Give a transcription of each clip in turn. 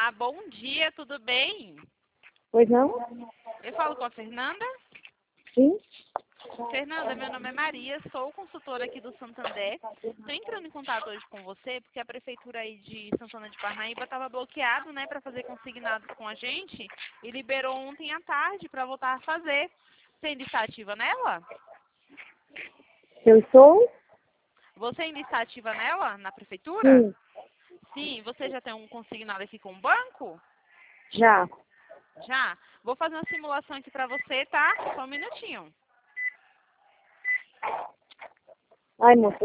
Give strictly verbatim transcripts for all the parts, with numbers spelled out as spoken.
Olá, bom dia, tudo bem? Pois não? Eu falo com a Fernanda. Sim? Fernanda, meu nome é Maria, sou consultora aqui do Santander. Estou entrando em contato hoje com você porque a prefeitura aí de Santana de Parnaíba estava bloqueado, né, para fazer consignados com a gente e liberou ontem à tarde para voltar a fazer. Você ainda está ativa nela? Eu sou? Você ainda está ativa nela, na prefeitura? Sim, Sim, você já tem um consignado aqui com o banco? já. Já? Vou fazer uma simulação aqui para você, tá? Só um minutinho. Ai, moça.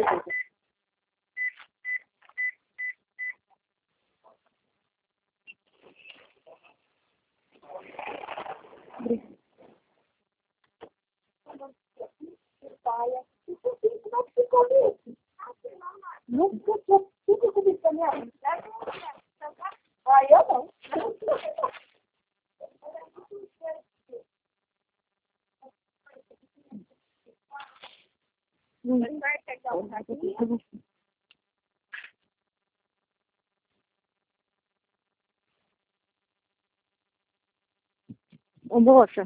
Não ficou tudo comigo pra minha vida. Ah, eu não. Ô, moça.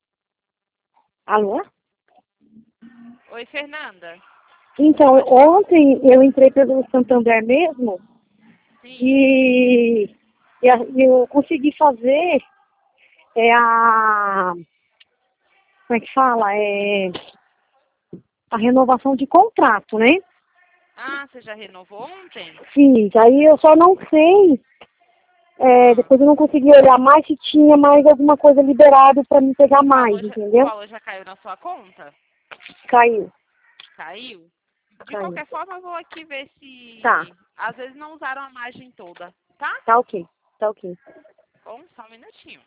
Alô? Oi, Fernanda. Então, ontem eu entrei pelo Santander mesmo Sim. e, e a- eu consegui fazer é, a... Como é que fala? É, a renovação de contrato, né? Ah, você já renovou ontem? Fiz. Aí eu só não sei, é, Ah, depois eu não consegui olhar mais se tinha mais alguma coisa liberada para me pegar o mais, valor, já, o entendeu? valor já caiu na sua conta? Caiu, Caiu? De caiu. qualquer forma, eu vou aqui ver Tá, se... Às vezes não usaram a margem toda, tá? tá ok, tá ok. Bom, só um minutinho.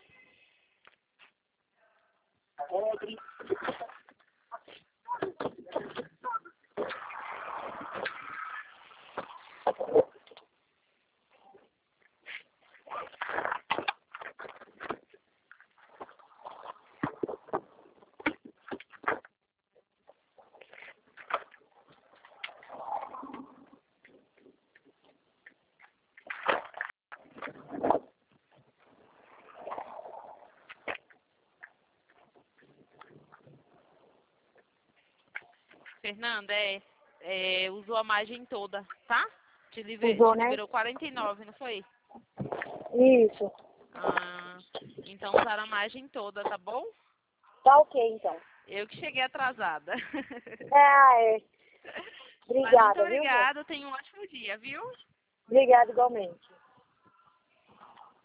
Fernanda, é, é, usou a margem toda, tá? Te, liber, Usou, te né? liberou quarenta e nove, não foi? Isso. Ah, então usaram a margem toda, tá bom? Tá ok, então. Eu que cheguei atrasada. Ah, é. Mas muito Obrigada, viu, moça? obrigada, tenha um ótimo dia, viu? Obrigada igualmente.